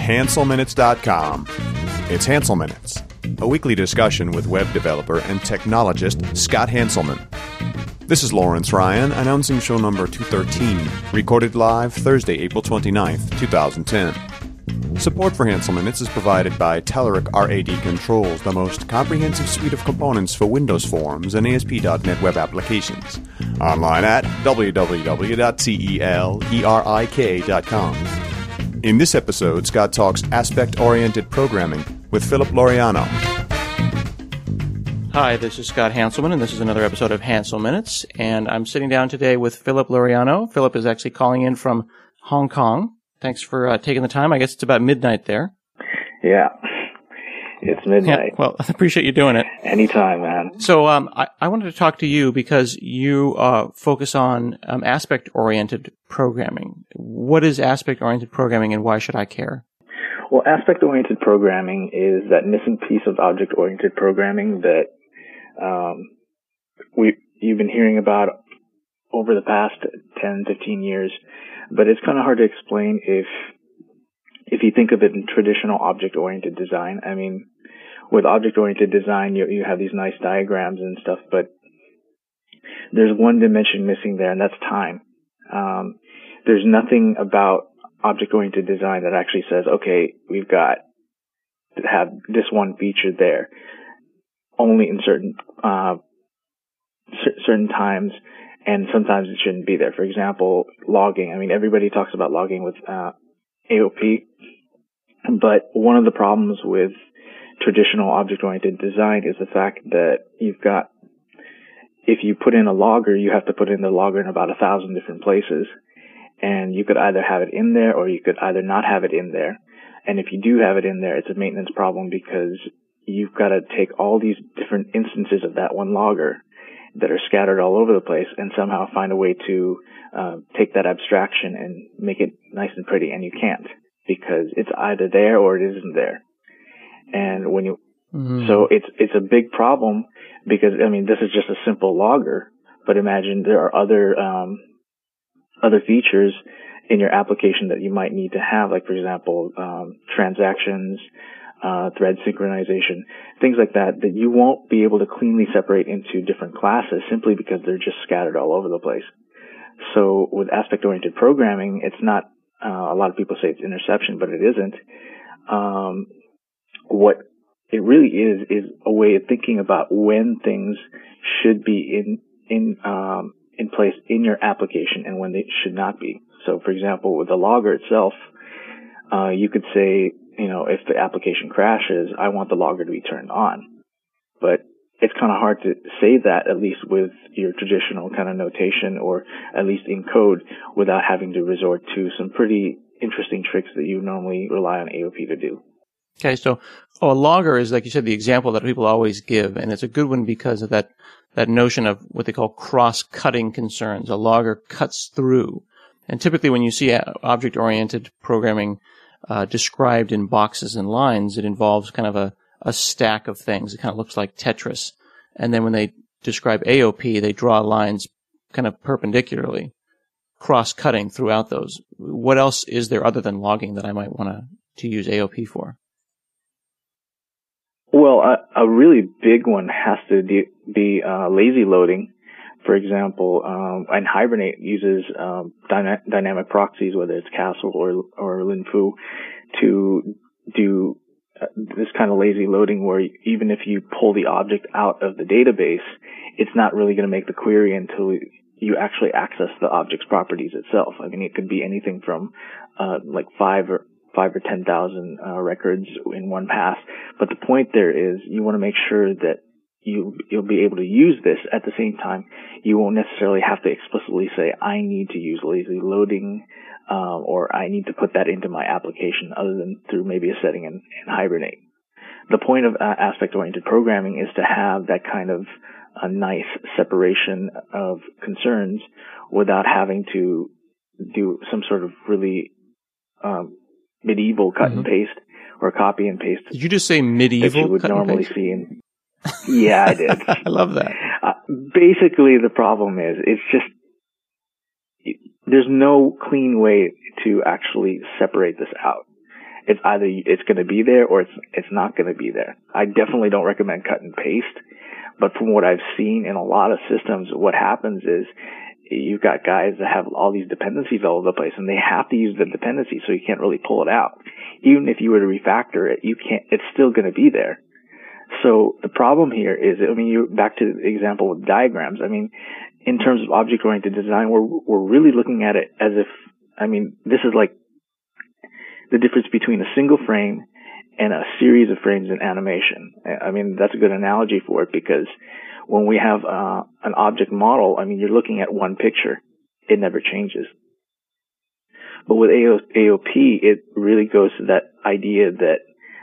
HanselMinutes.com. It's Hansel Minutes, a weekly discussion with web developer and technologist Scott Hanselman. This is Lawrence Ryan, announcing show number 213, recorded live Thursday, April 29th, 2010. Support for Hansel Minutes is provided by Telerik RAD Controls, the most comprehensive suite of components for Windows Forms and ASP.NET web applications. Online at www.telerik.com. In this episode, Scott talks aspect-oriented programming with Philip Laureano. Hi, this is Scott Hanselman, and this is another episode of Hansel Minutes, and I'm sitting down today with Philip Laureano. Philip is actually calling in from Hong Kong. Thanks for taking the time. I guess it's about midnight there. Yeah, it's midnight. Yeah, well, I appreciate you doing it. Anytime, man. So I wanted to talk to you because you focus on aspect-oriented programming. What is aspect-oriented programming, and why should I care? Well, aspect-oriented programming is that missing piece of object-oriented programming that you've been hearing about over the past 10, 15 years. But it's kind of hard to explain if you think of it in traditional object-oriented design. I mean, with object-oriented design, you have these nice diagrams and stuff, but there's one dimension missing there, and that's time. There's nothing about object-oriented design that actually says, okay, we've got to have this one feature there only in certain times. And sometimes it shouldn't be there. For example, logging. I mean, everybody talks about logging with AOP, but one of the problems with traditional object-oriented design is the fact that if you put in a logger, you have to put in the logger in about 1,000 different places. And you could either have it in there or you could either not have it in there. And if you do have it in there, it's a maintenance problem because you've got to take all these different instances of that one logger that are scattered all over the place and somehow find a way to take that abstraction and make it nice and pretty, and you can't because it's either there or it isn't there. And when you so it's a big problem because I mean this is just a simple logger, but imagine there are other features in your application that you might need to have, like for example transactions, thread synchronization, things like that you won't be able to cleanly separate into different classes simply because they're just scattered all over the place. So with aspect-oriented programming, it's not, a lot of people say it's interception, but it isn't. What it really is a way of thinking about when things should be in place in your application and when they should not be. So for example, with the logger itself, you could say, if the application crashes, I want the logger to be turned on. But it's kind of hard to say that, at least with your traditional kind of notation or at least in code, without having to resort to some pretty interesting tricks that you normally rely on AOP to do. Okay, so a logger is, like you said, the example that people always give, and it's a good one because of that notion of what they call cross-cutting concerns. A logger cuts through. And typically when you see object-oriented programming described in boxes and lines, it involves kind of a stack of things. It kind of looks like Tetris. And then when they describe AOP, they draw lines kind of perpendicularly, cross-cutting throughout those. What else is there other than logging that I might want to use AOP for? Well, a really big one has to be lazy loading. For example, and Hibernate uses dynamic proxies, whether it's Castle or Linfu, to do this kind of lazy loading where even if you pull the object out of the database, it's not really going to make the query until you actually access the object's properties itself. I mean, it could be anything from like 5 or 10,000 records in one pass. But the point there is you want to make sure that you'll be able to use this. At the same time, you won't necessarily have to explicitly say, I need to use lazy loading, or I need to put that into my application other than through maybe a setting in Hibernate. The point of aspect-oriented programming is to have that kind of a nice separation of concerns without having to do some sort of really medieval cut and paste or copy and paste. Did you just say medieval that you would cut normally and paste? see in Yeah, I did. I love that. Basically, the problem is it's just there's no clean way to actually separate this out. It's either it's going to be there or it's not going to be there. I definitely don't recommend cut and paste, but from what I've seen in a lot of systems, what happens is you've got guys that have all these dependencies all over the place, and they have to use the dependency, so you can't really pull it out. Even if you were to refactor it, you can't. It's still going to be there. So the problem here is, I mean, you're back to the example with diagrams. I mean, in terms of object-oriented design, we're really looking at it as if, I mean, this is like the difference between a single frame and a series of frames in animation. I mean, that's a good analogy for it, because when we have an object model, I mean, you're looking at one picture. It never changes. But with AOP, it really goes to that idea that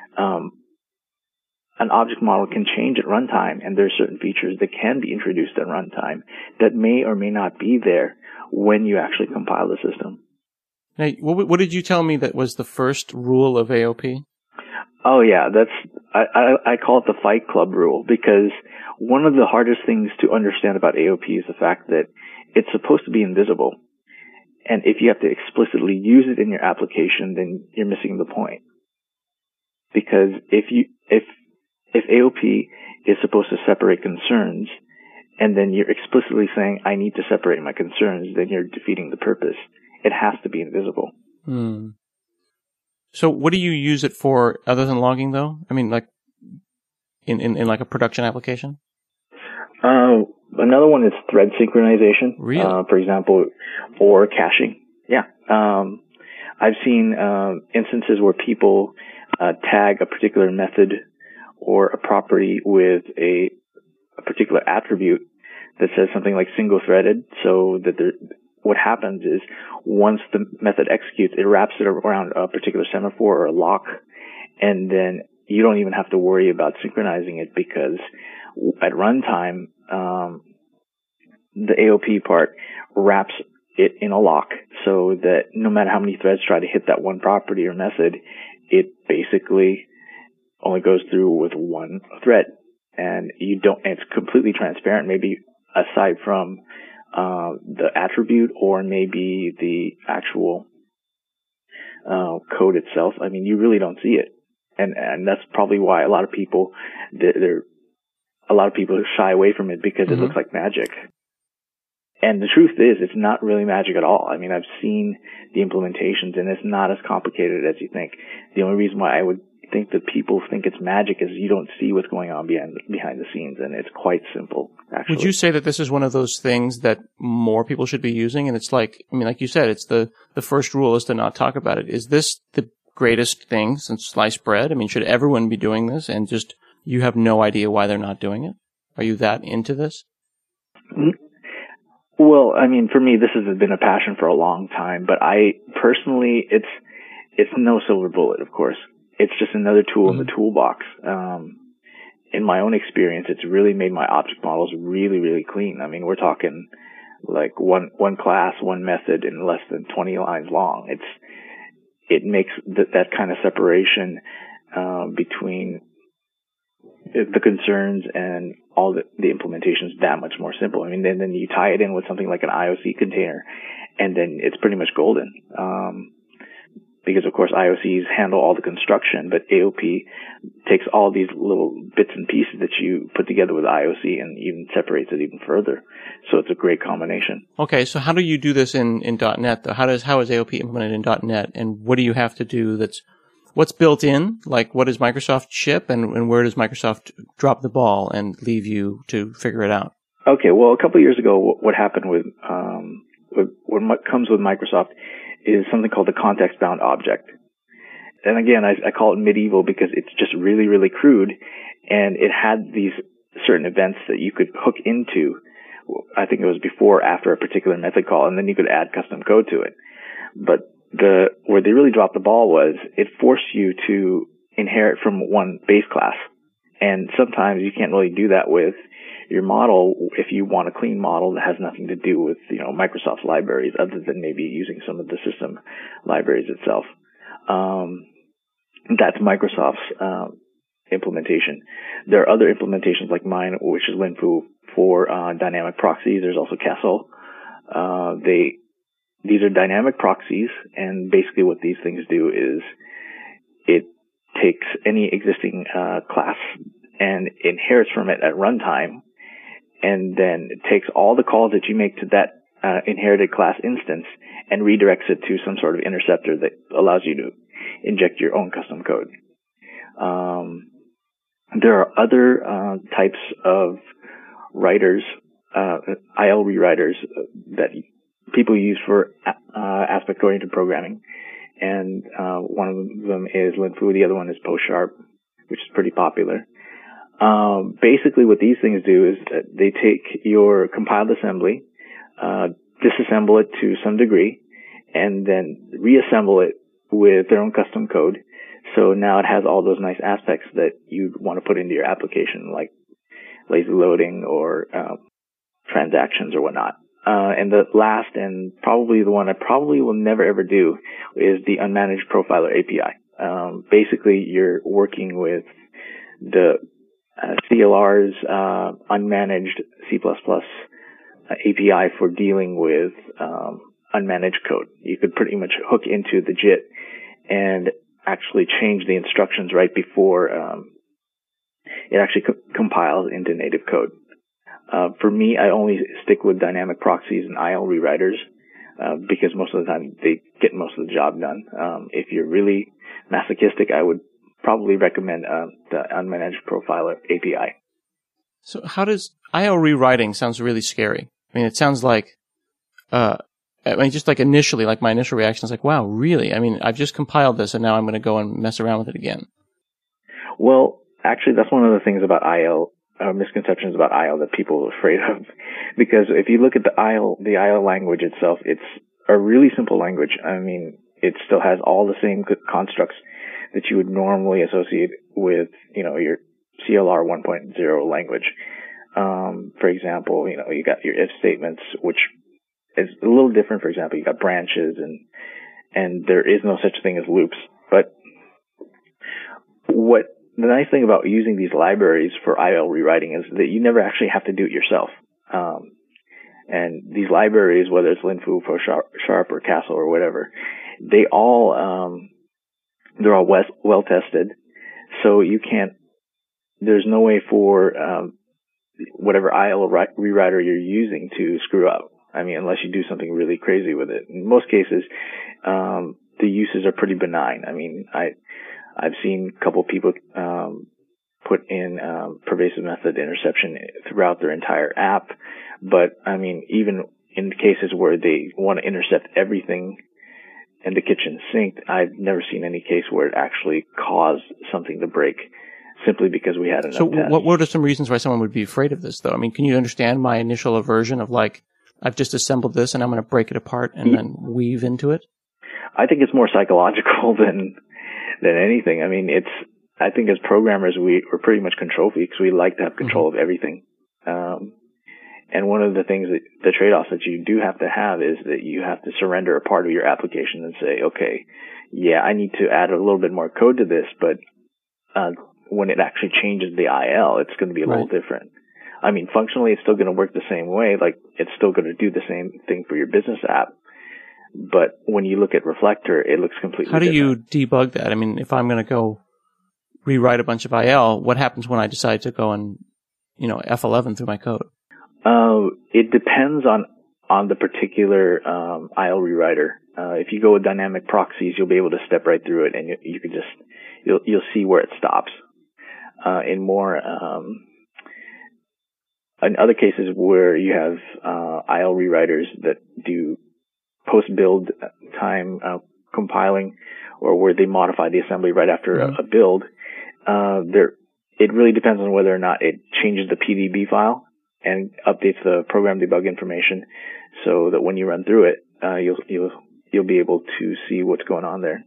an object model can change at runtime, and there are certain features that can be introduced at runtime that may or may not be there when you actually compile the system. Now, what did you tell me that was the first rule of AOP? Oh yeah, I call it the Fight Club rule, because one of the hardest things to understand about AOP is the fact that it's supposed to be invisible. And if you have to explicitly use it in your application, then you're missing the point. Because if AOP is supposed to separate concerns, and then you're explicitly saying, I need to separate my concerns, then you're defeating the purpose. It has to be invisible. So what do you use it for other than logging, though? I mean, like in like a production application? Another one is thread synchronization. Really? For example, or caching. Yeah. I've seen instances where people tag a particular method or a property with a particular attribute that says something like single-threaded, so that what happens is once the method executes, it wraps it around a particular semaphore or a lock, and then you don't even have to worry about synchronizing it, because at runtime, the AOP part wraps it in a lock so that no matter how many threads try to hit that one property or method, it basically only goes through with one thread. And it's completely transparent, maybe aside from the attribute or maybe the actual code itself. I mean, you really don't see it. And that's probably why a lot of people shy away from it, because it looks like magic. And the truth is, it's not really magic at all. I mean, I've seen the implementations, and it's not as complicated as you think. The only reason why I would think that people think it's magic is you don't see what's going on behind the scenes, and it's quite simple, actually. Would you say that this is one of those things that more people should be using? And it's like, I mean, like you said, it's the first rule is to not talk about it. Is this the greatest thing since sliced bread? I mean, should everyone be doing this, and just you have no idea why they're not doing it? Are you that into this? Well, I mean, for me, this has been a passion for a long time, but I personally, it's no silver bullet, of course. It's just another tool in the toolbox. In my own experience, it's really made my object models really, really clean. I mean, we're talking like one class, one method in less than 20 lines long. It makes that kind of separation between the concerns and all the implementations that much more simple. I mean, then you tie it in with something like an IOC container, and then it's pretty much golden. Because of course IOCs handle all the construction, but AOP takes all these little bits and pieces that you put together with IOC and even separates it even further. So it's a great combination. Okay, so how do you do this in .NET though? How is AOP implemented in .NET, and what do you have to do what's built in? Like, what does Microsoft ship, and where does Microsoft drop the ball and leave you to figure it out? Okay, well, a couple of years ago, what happened with what comes with Microsoft is something called the context-bound object. And again, I call it medieval because it's just really, really crude, and it had these certain events that you could hook into. I think it was before or after a particular method call, and then you could add custom code to it. But where they really dropped the ball was it forced you to inherit from one base class. And sometimes you can't really do that with your model if you want a clean model that has nothing to do with, Microsoft's libraries other than maybe using some of the system libraries itself. That's Microsoft's implementation. There are other implementations like mine, which is Linfu for dynamic proxies. There's also Kessel. These are dynamic proxies, and basically what these things do is it takes any existing class and inherits from it at runtime, and then it takes all the calls that you make to that inherited class instance and redirects it to some sort of interceptor that allows you to inject your own custom code. There are other types of writers, IL rewriters that people use for aspect-oriented programming, and one of them is LinFoo. The other one is PostSharp, which is pretty popular. Basically, what these things do is that they take your compiled assembly, disassemble it to some degree, and then reassemble it with their own custom code. So now it has all those nice aspects that you'd want to put into your application, like lazy loading or transactions or whatnot. And the last, and probably the one I probably will never ever do, is the Unmanaged Profiler API. Basically, you're working with the CLR's unmanaged C++ API for dealing with unmanaged code. You could pretty much hook into the JIT and actually change the instructions right before it actually compiles into native code. For me, I only stick with dynamic proxies and IL rewriters because most of the time they get most of the job done. If you're really masochistic, I would probably recommend the Unmanaged Profiler API. So how does IL rewriting sounds really scary? I mean, it sounds like, just like initially, like my initial reaction is like, wow, really? I mean, I've just compiled this and now I'm going to go and mess around with it again. Well, actually, that's one of the things about IL, misconceptions about IL that people are afraid of. Because if you look at the IL language itself, it's a really simple language. I mean, it still has all the same constructs that you would normally associate with, your CLR 1.0 language. For example, you got your if statements, which is a little different. For example, you got branches and there is no such thing as loops. But what the nice thing about using these libraries for IL rewriting is that you never actually have to do it yourself. And these libraries, whether it's LinFoo, PostSharp, or Castle or whatever, they're all well tested. So there's no way for whatever IL rewriter you're using to screw up. I mean, unless you do something really crazy with it. In most cases, the uses are pretty benign. I mean, I've seen a couple people put in pervasive method interception throughout their entire app, but I mean, even in cases where they want to intercept everything in the kitchen sink, I've never seen any case where it actually caused something to break simply because we had enough tests. So what are some reasons why someone would be afraid of this, though? I mean, can you understand my initial aversion of like, I've just assembled this and I'm going to break it apart and then weave into it? I think it's more psychological than anything. I mean, I think as programmers, we're pretty much control freaks. We like to have control of everything. And one of the things the trade-offs that you do have to have is that you have to surrender a part of your application and say, okay, yeah, I need to add a little bit more code to this, but when it actually changes the IL, it's going to be a little different. I mean, functionally, it's still going to work the same way. Like, it's still going to do the same thing for your business app. But when you look at Reflector, it looks completely different. How do you debug that? I mean, if I'm going to go rewrite a bunch of IL, what happens when I decide to go and, F11 through my code? It depends on the particular IL rewriter. If you go with dynamic proxies, you'll be able to step right through it, and you can just you'll see where it stops. In other cases where you have IL rewriters that do post-build time compiling, or where they modify the assembly right after a build, it really depends on whether or not it changes the PDB file and updates the program debug information, so that when you run through it, you'll be able to see what's going on there.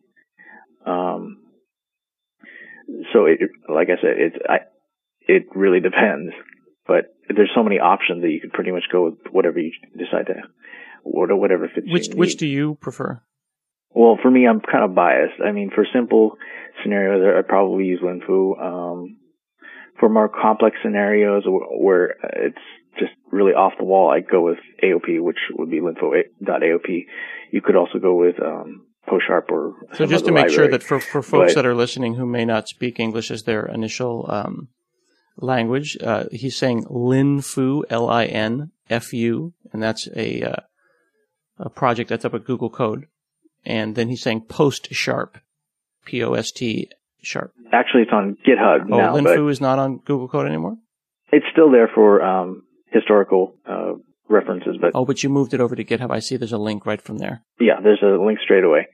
So like I said, it really depends. But there's so many options that you could pretty much go with whatever you decide to, or whatever fits your need. Which do you prefer? Well, for me, I'm kind of biased. I mean, for simple scenarios, I'd probably use LinFoo. For more complex scenarios where it's just really off the wall, I'd go with AOP, which would be LinFoo.AOP. You could also go with PostSharp or so just to make sure that for folks that are listening who may not speak English as their initial language, he's saying LinFu, LinFu, and that's a project that's up at Google Code. And then he's saying PostSharp, POST Sharp. Actually, it's on GitHub now. Oh, LinFu is not on Google Code anymore? It's still there for historical references, but but you moved it over to GitHub. I see there's a link right from there. Yeah, there's a link straight away.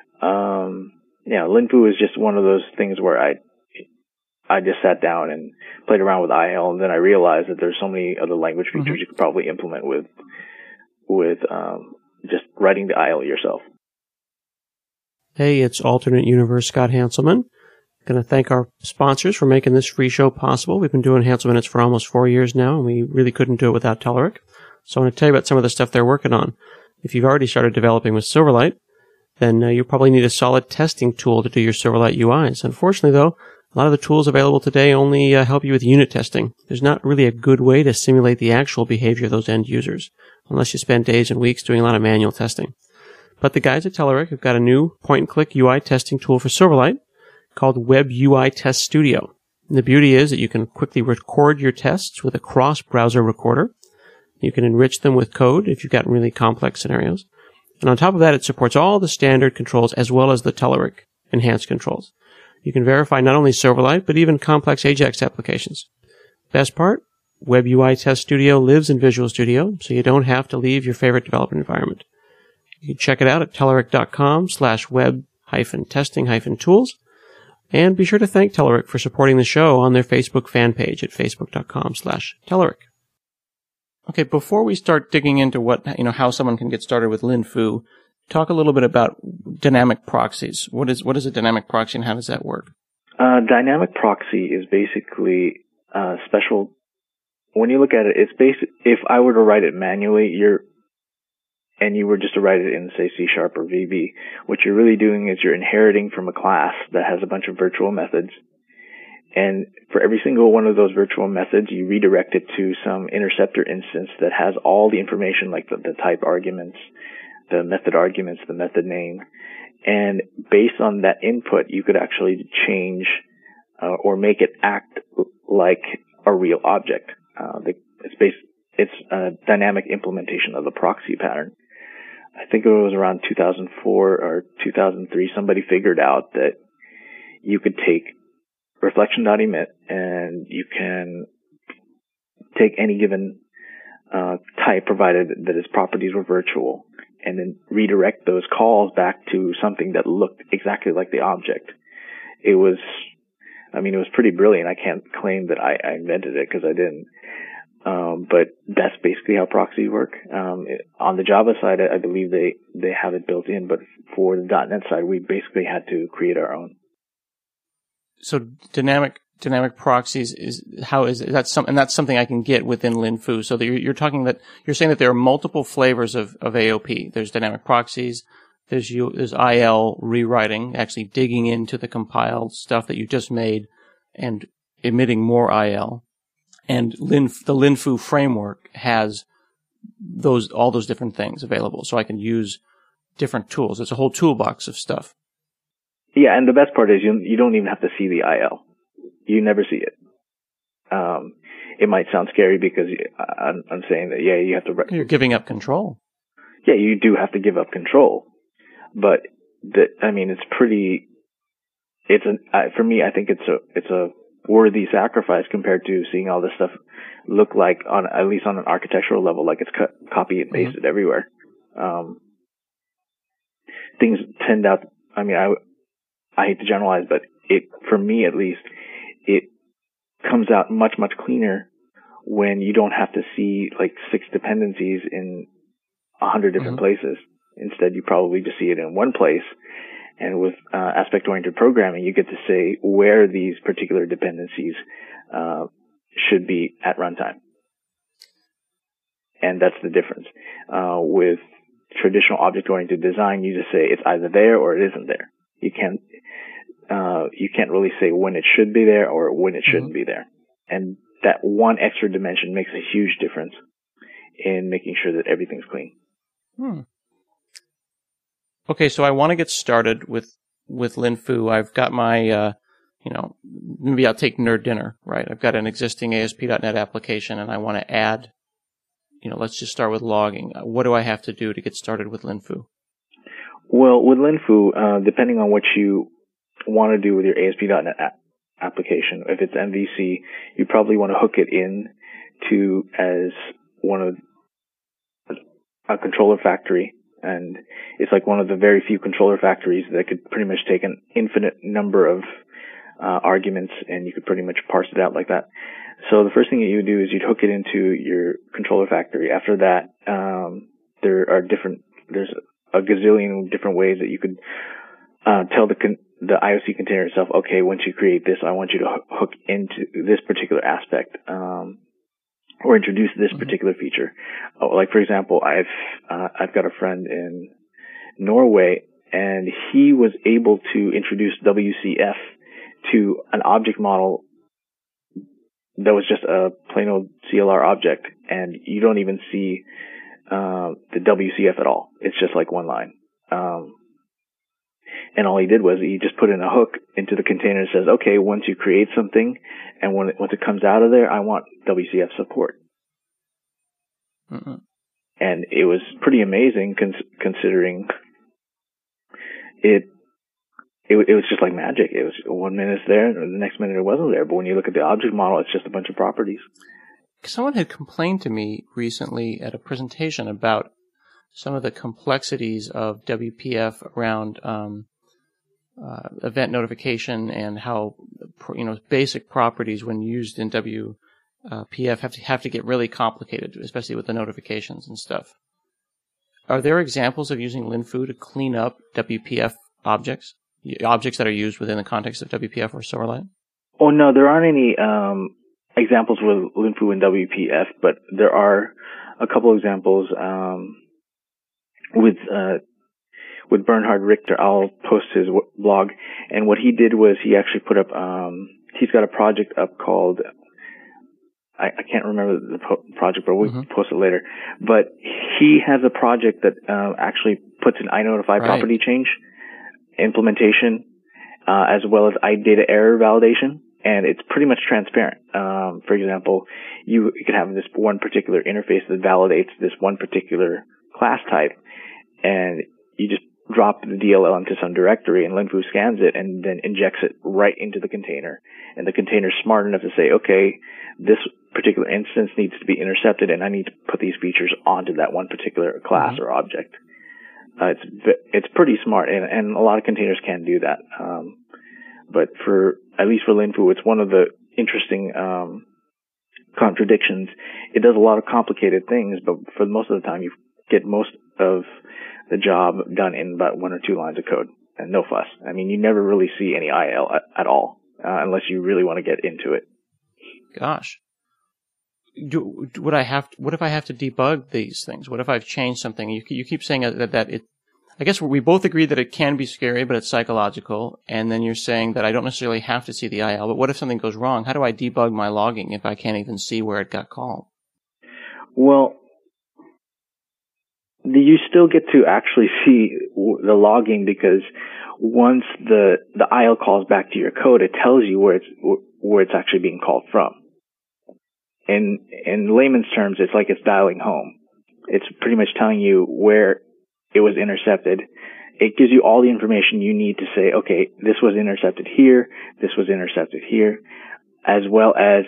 LinFu is just one of those things where I just sat down and played around with IL, and then I realized that there's so many other language features you could probably implement with just writing the IL yourself. Hey, it's Alternate Universe Scott Hanselman. Going to thank our sponsors for making this free show possible. We've been doing Hansel Minutes for almost 4 years now, and we really couldn't do it without Telerik. So I want to tell you about some of the stuff they're working on. If you've already started developing with Silverlight, then you probably need a solid testing tool to do your Silverlight UIs. Unfortunately, though, a lot of the tools available today only help you with unit testing. There's not really a good way to simulate the actual behavior of those end users, unless you spend days and weeks doing a lot of manual testing. But the guys at Telerik have got a new point-and-click UI testing tool for Silverlight called Web UI Test Studio. And the beauty is that you can quickly record your tests with a cross-browser recorder. You can enrich them with code if you've got really complex scenarios. And on top of that, it supports all the standard controls as well as the Telerik enhanced controls. You can verify not only Silverlight, but even complex Ajax applications. Best part, Web UI Test Studio lives in Visual Studio, so you don't have to leave your favorite development environment. You can check it out at telerik.com/web-testing-tools. And be sure to thank Telerik for supporting the show on their Facebook fan page at facebook.com/Telerik. Okay, before we start digging into how someone can get started with LinFu, talk a little bit about dynamic proxies. What is a dynamic proxy and how does that work? Dynamic proxy is basically special. When you look at it, it's if I were to write it manually, and you were just to write it in, say, C# or VB, what you're really doing is you're inheriting from a class that has a bunch of virtual methods. And for every single one of those virtual methods, you redirect it to some interceptor instance that has all the information, like the type arguments, the method arguments, the method name. And based on that input, you could actually change or make it act like a real object. It's a dynamic implementation of the proxy pattern. I think it was around 2004 or 2003, somebody figured out that you could take reflection.emit and you can take any given type, provided that its properties were virtual, and then redirect those calls back to something that looked exactly like the object. It was pretty brilliant. I can't claim that I invented it because I didn't. But that's basically how proxies work. On the Java side, I believe they have it built in, but for the .NET side, we basically had to create our own. So dynamic proxies that's something I can get within LinFu. So that you're saying that there are multiple flavors of AOP. There's dynamic proxies. There's IL rewriting, actually digging into the compiled stuff that you just made and emitting more IL. And the LinFu framework has all those different things available, so I can use different tools. It's a whole toolbox of stuff. Yeah, and the best part is you don't even have to see the IL. You never see it. It might sound scary because I'm saying that, you have to... You're giving up control. Yeah, you do have to give up control. But, it's pretty... for me, I think it's a worthy sacrifice compared to seeing all this stuff look like, at least on an architectural level, like it's copy and pasted everywhere. Things tend out... I hate to generalize, but for me at least, it comes out much, much cleaner when you don't have to see like 6 dependencies in 100 different places. Instead, you probably just see it in one place. And with aspect-oriented programming, you get to say where these particular dependencies should be at runtime. And that's the difference. With traditional object-oriented design, you just say it's either there or it isn't there. You can't really say when it should be there or when it shouldn't be there. And that one extra dimension makes a huge difference in making sure that everything's clean. Okay, so I want to get started with LinFoo. I've got my, maybe I'll take Nerd Dinner, right? I've got an existing ASP.NET application, and I want to add, let's just start with logging. What do I have to do to get started with LinFoo? Well, with LinFoo, depending on what you want to do with your ASP.NET application, if it's MVC, you probably want to hook it in to as one of a controller factory. And it's like one of the very few controller factories that could pretty much take an infinite number of arguments, and you could pretty much parse it out like that. So the first thing that you would do is you'd hook it into your controller factory. After that, there's a gazillion different ways that you could tell the IOC container itself, okay, once you create this, I want you to hook into this particular aspect, or introduce this particular feature. Like, for example, I've got a friend in Norway, and he was able to introduce WCF to an object model that was just a plain old CLR object, and you don't even see the WCF at all. It's just like one line. And all he did was he just put in a hook into the container and says, okay, once you create something and once it comes out of there, I want WCF support. Mm-hmm. And it was pretty amazing considering it was just like magic. It was 1 minute it's there and the next minute it wasn't there. But when you look at the object model, it's just a bunch of properties. Someone had complained to me recently at a presentation about some of the complexities of WPF around event notification and how basic properties when used in WPF have to get really complicated, especially with the notifications and stuff. Are there examples of using LinFoo to clean up WPF objects that are used within the context of WPF or Silverlight? Oh no, there aren't any examples with LinFoo and WPF, but there are a couple examples with Bernhard Richter. I'll post his blog, and what he did was he actually put up he's got a project up called I can't remember the project, but we'll post it later. But he has a project that actually puts an iNotify property change implementation as well as iData error validation, and it's pretty much transparent. For example, you could have this one particular interface that validates this one particular class type, and you just drop the DLL into some directory, and LinFoo scans it and then injects it right into the container. And the container's smart enough to say, okay, this particular instance needs to be intercepted, and I need to put these features onto that one particular class or object. It's pretty smart, and a lot of containers can do that. But at least for LinFoo, it's one of the interesting contradictions. It does a lot of complicated things, but for most of the time, you get most of the job done in about 1 or 2 lines of code and no fuss. I mean, you never really see any IL at all unless you really want to get into it. Gosh. What if I have to debug these things? What if I've changed something? You keep saying that it, I guess we both agree that it can be scary, but it's psychological. And then you're saying that I don't necessarily have to see the IL, but what if something goes wrong? How do I debug my logging if I can't even see where it got called? Well, you still get to actually see the logging, because once the IL calls back to your code, it tells you where it's actually being called from. In layman's terms, it's like it's dialing home. It's pretty much telling you where it was intercepted. It gives you all the information you need to say, okay, this was intercepted here, this was intercepted here, as well as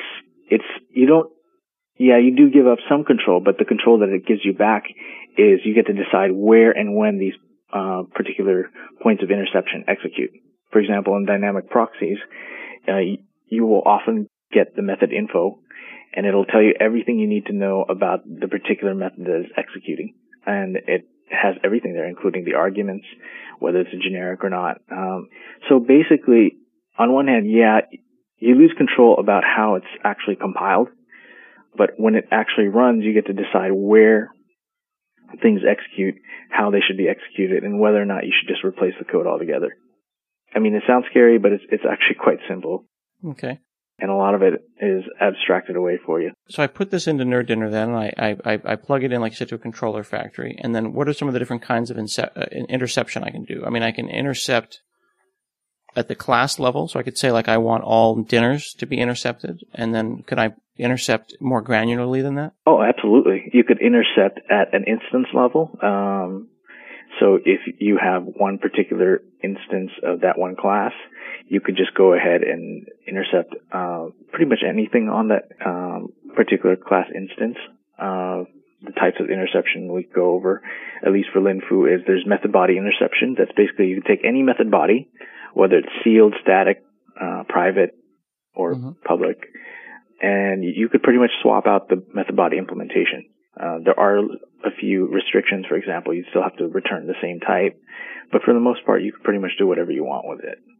you do give up some control, but the control that it gives you back is you get to decide where and when these particular points of interception execute. For example, in dynamic proxies, you will often get the method info, and it'll tell you everything you need to know about the particular method that is executing. And it has everything there, including the arguments, whether it's a generic or not. So basically, on one hand, you lose control about how it's actually compiled, but when it actually runs, you get to decide where things execute, how they should be executed, and whether or not you should just replace the code altogether. I mean, it sounds scary, but it's actually quite simple. Okay. and a lot of it is abstracted away for you. So I put this into Nerd Dinner then, and I plug it in, like you said, to a controller factory. And then what are some of the different kinds of interception I can do? I mean, I can intercept at the class level. So I could say, like, I want all dinners to be intercepted. And then could I intercept more granularly than that? Oh, absolutely. You could intercept at an instance level. So if you have one particular instance of that one class, you could just go ahead and intercept pretty much anything on that particular class instance. The types of interception we go over, at least for LinFoo, is there's method body interception. That's basically you can take any method body, whether it's sealed, static, private, or public, and you could pretty much swap out the method body implementation. There are a few restrictions. For example, you still have to return the same type, but for the most part, you can pretty much do whatever you want with it.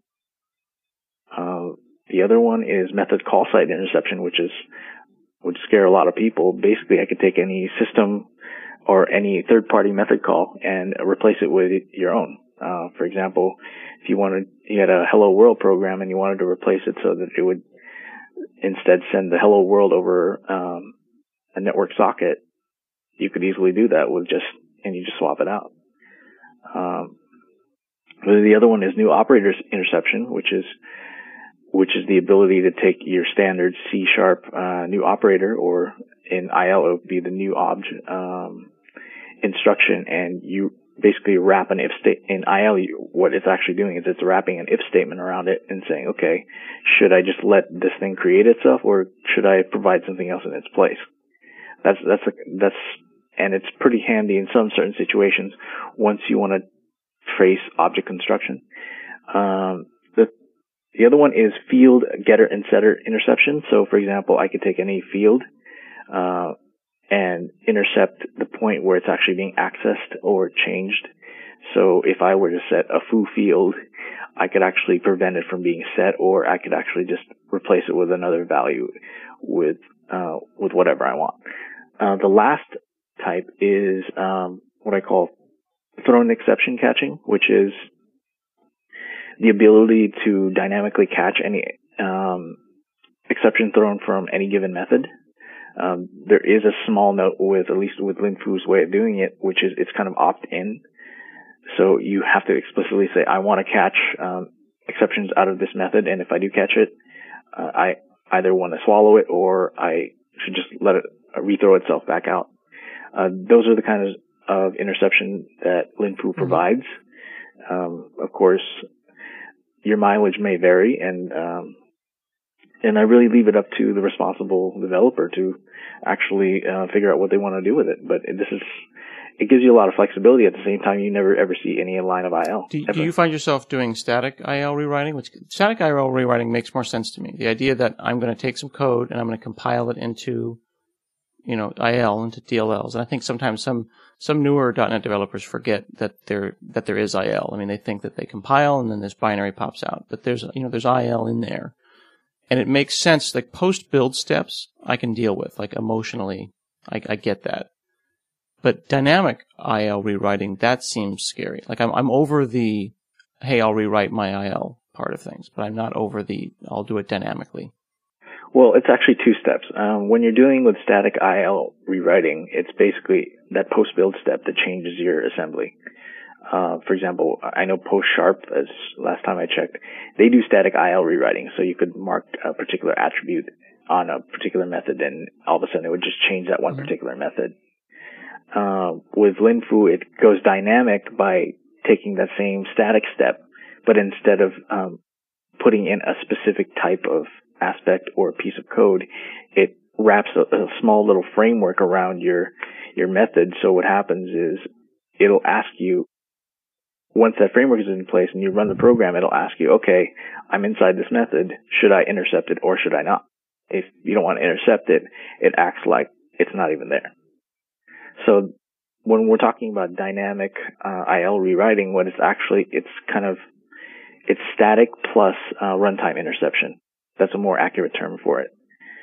The other one is method call site interception, which would scare a lot of people. Basically, I could take any system or any third-party method call and replace it with your own. For example, if you had a Hello World program and you wanted to replace it so that it would instead send the Hello World over a network socket, you could easily do that and you just swap it out. The other one is new operators interception, which is the ability to take your standard C# new operator, or in IL it would be the new obj instruction, and you basically wrap an if state in IL. What it's actually doing is it's wrapping an if statement around it and saying, okay, should I just let this thing create itself, or should I provide something else in its place? And it's pretty handy in some certain situations once you want to trace object construction. The other one is field getter and setter interception. So, for example, I could take any field and intercept the point where it's actually being accessed or changed. So if I were to set a foo field, I could actually prevent it from being set, or I could actually just replace it with another value with whatever I want. The last type is what I call thrown exception catching, which is the ability to dynamically catch any exception thrown from any given method. There is a small note at least with LinFoo's way of doing it, which is it's kind of opt-in. So you have to explicitly say, I want to catch exceptions out of this method, and if I do catch it, I either want to swallow it or I should just let it rethrow itself back out. Those are the kinds of interception that LinFoo provides. Of course, your mileage may vary, and I really leave it up to the responsible developer to actually figure out what they want to do with it. But it gives you a lot of flexibility. At the same time, you never ever see any line of IL. Do you find yourself doing static IL rewriting? Static IL rewriting makes more sense to me. The idea that I'm going to take some code and I'm going to compile it into, IL, into DLLs. And I think sometimes some newer .NET developers forget that there is IL. I mean, they think that they compile and then this binary pops out, but there's IL in there. And it makes sense, like post-build steps I can deal with, like emotionally, I get that. But dynamic IL rewriting, that seems scary. Like I'm over the, hey, I'll rewrite my IL part of things, but I'm not over the, I'll do it dynamically. Well, it's actually two steps. When you're dealing with static IL rewriting, it's basically that post-build step that changes your assembly. For example, I know PostSharp, as last time I checked, they do static IL rewriting, so you could mark a particular attribute on a particular method, and all of a sudden it would just change that one particular method. With LinFoo, it goes dynamic by taking that same static step, but instead of putting in a specific type of aspect or piece of code, it wraps a small little framework around your method. So what happens is it'll ask you, once that framework is in place and you run the program, it'll ask you, okay, I'm inside this method. Should I intercept it or should I not? If you don't want to intercept it, it acts like it's not even there. So when we're talking about dynamic IL rewriting, what it's actually, it's static plus runtime interception. That's a more accurate term for it.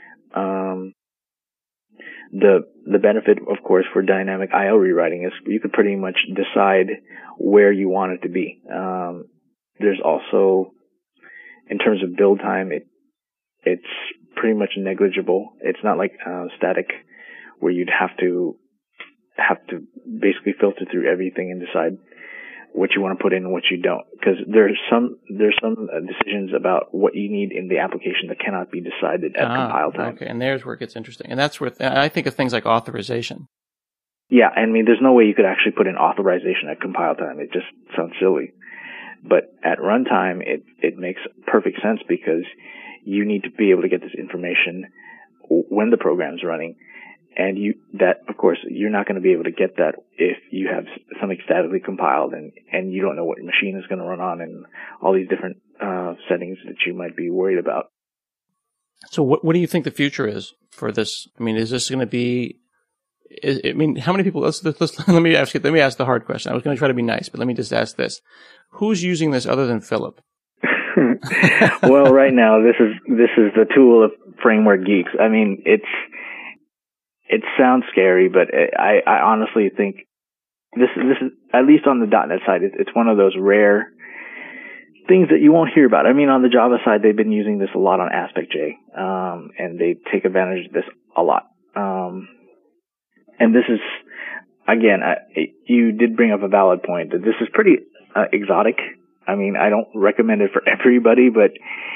The benefit, of course, for dynamic IL rewriting is you can pretty much decide where you want it to be. There's also, in terms of build time, it's pretty much negligible. It's not like static, where you'd have to basically filter through everything and decide what you want to put in and what you don't, because there's some decisions about what you need in the application that cannot be decided at compile time. Okay, and there's where it gets interesting, and that's where I think of things like authorization. Yeah, I mean, there's no way you could actually put in authorization at compile time. It just sounds silly. But at runtime, it makes perfect sense, because you need to be able to get this information when the program's running. And of course, you're not going to be able to get that if you have something statically compiled and you don't know what machine is going to run on and all these different settings that you might be worried about. So what do you think the future is for this? I mean, is this going to be, how many people, let me ask the hard question. I was going to try to be nice, but let me just ask this. Who's using this other than Philip? Well, right now, this is the tool of framework geeks. I mean, it sounds scary, but I honestly think this is, at least on the .NET side, it's one of those rare things that you won't hear about. I mean, on the Java side, they've been using this a lot on Aspect-J, and they take advantage of this a lot. And this is, again, you did bring up a valid point that this is pretty exotic. I mean, I don't recommend it for everybody, but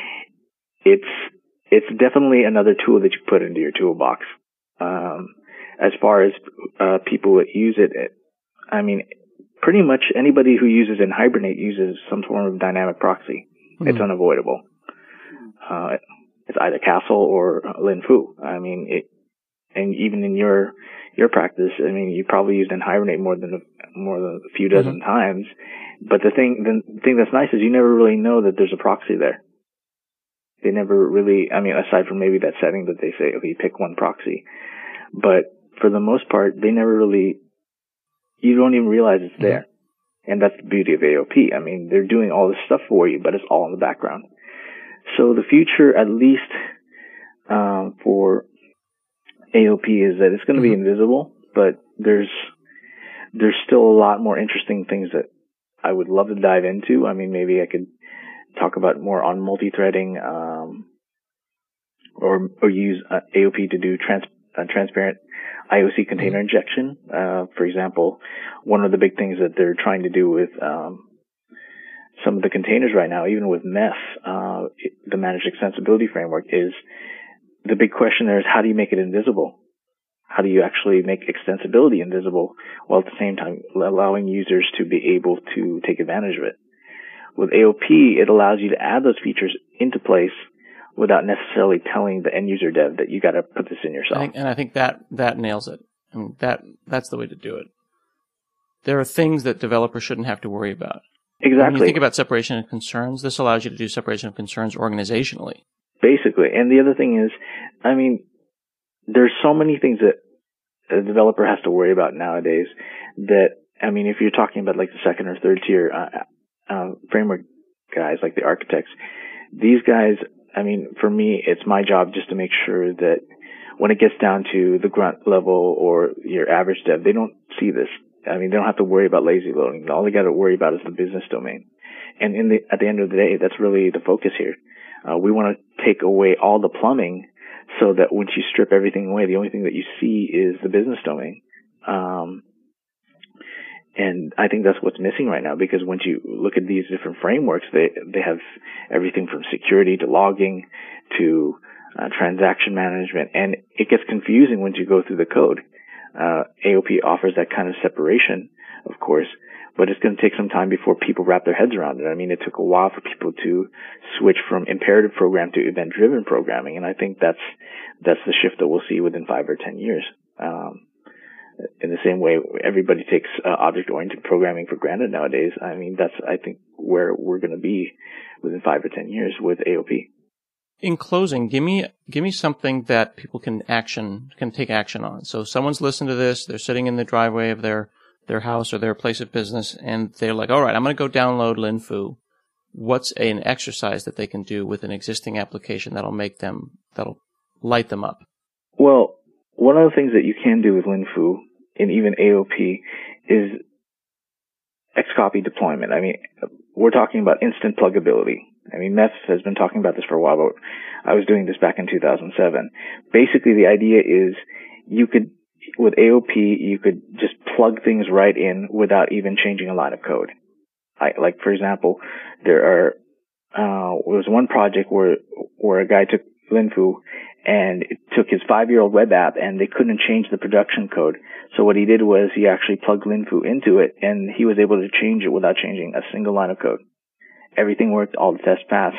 it's definitely another tool that you put into your toolbox. As far as people that use it, I mean, pretty much anybody who uses it in Hibernate uses some form of dynamic proxy. Mm-hmm. It's unavoidable. It's either Castle or LinFoo. I mean, and even in your practice, I mean, you probably used in Hibernate more than a few dozen times. But the thing that's nice is you never really know that there's a proxy there. They never really, I mean, aside from maybe that setting that they say, okay, pick one proxy. But for the most part, they never really, you don't even realize it's there. And that's the beauty of AOP. I mean, they're doing all this stuff for you, but it's all in the background. So the future, at least for AOP, is that it's going to be invisible, but there's still a lot more interesting things that I would love to dive into. I mean, maybe I could talk about more on multi-threading, or use AOP to do transparent IOC container injection. For example, one of the big things that they're trying to do with some of the containers right now, even with MEF, the Managed Extensibility Framework, is the big question there is, how do you make it invisible? How do you actually make extensibility invisible while at the same time allowing users to be able to take advantage of it? With AOP, it allows you to add those features into place without necessarily telling the end user dev that you got to put this in yourself. I think that nails it. I mean, that's the way to do it. There are things that developers shouldn't have to worry about. Exactly. When you think about separation of concerns, this allows you to do separation of concerns organizationally. Basically. And the other thing is, I mean, there's so many things that a developer has to worry about nowadays that, I mean, if you're talking about like the second or third tier framework guys, like the architects, these guys, I mean, for me, it's my job just to make sure that when it gets down to the grunt level or your average dev, they don't see this. I mean, they don't have to worry about lazy loading. All they got to worry about is the business domain. And at the end of the day, that's really the focus here. We want to take away all the plumbing so that once you strip everything away, the only thing that you see is the business domain. And I think that's what's missing right now, because once you look at these different frameworks, they have everything from security to logging to transaction management, and it gets confusing once you go through the code. AOP offers that kind of separation, of course, but it's going to take some time before people wrap their heads around it. I mean, it took a while for people to switch from imperative program to event-driven programming, and I think that's the shift that we'll see within 5 or 10 years. In the same way everybody takes object-oriented programming for granted nowadays, I mean, that's, I think, where we're going to be within 5 or 10 years with AOP. In closing, give me something that people can take action on. So someone's listening to this, they're sitting in the driveway of their house or their place of business, and they're like, all right, I'm going to go download LinFoo. What's an exercise that they can do with an existing application that'll light them up? Well, one of the things that you can do with LinFoo and even AOP is Xcopy deployment. I mean, we're talking about instant pluggability. I mean, Meth has been talking about this for a while, but I was doing this back in 2007. Basically, the idea is with AOP, you could just plug things right in without even changing a line of code. Like, for example, there was one project where a guy took Linfu and it took his 5-year-old web app and they couldn't change the production code. So what he did was he actually plugged Linfu into it and he was able to change it without changing a single line of code. Everything worked, all the tests passed.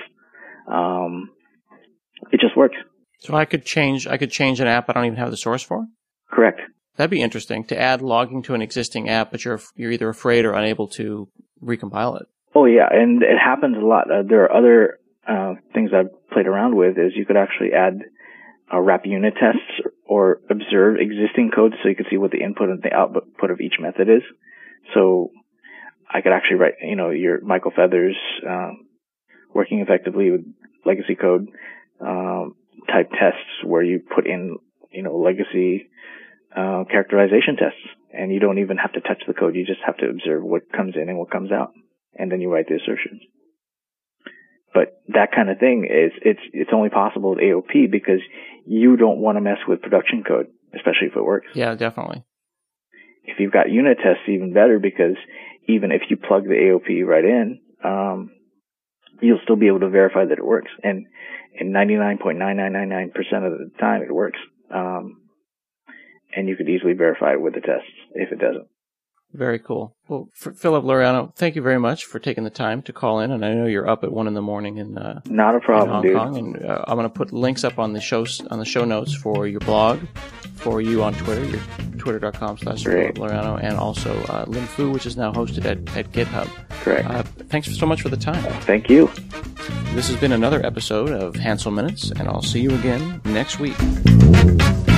It just works. So I could change an app I don't even have the source for? Correct. That'd be interesting to add logging to an existing app, but you're either afraid or unable to recompile it. Oh yeah, and it happens a lot. There are other things I've played around with. Is you could actually add wrap unit tests or observe existing code so you can see what the input and the output of each method is. So I could actually write, your Michael Feathers working effectively with legacy code type tests where you put in, legacy characterization tests, and you don't even have to touch the code. You just have to observe what comes in and what comes out, and then you write the assertions. But that kind of thing it's only possible with AOP because you don't want to mess with production code, especially if it works. Yeah, definitely. If you've got unit tests, even better, because even if you plug the AOP right in, you'll still be able to verify that it works. And in 99.9999% of the time, it works. And you could easily verify it with the tests if it doesn't. Very cool. Well, Philip Laureano, thank you very much for taking the time to call in. And I know you're up at 1 a.m. in not a problem, in Hong Kong. And I'm going to put links up on the show notes for your blog, for you on Twitter, your twitter.com/Philip Laureano, and also Linfu, which is now hosted at GitHub. Correct. Thanks so much for the time. Thank you. This has been another episode of Hansel Minutes, and I'll see you again next week.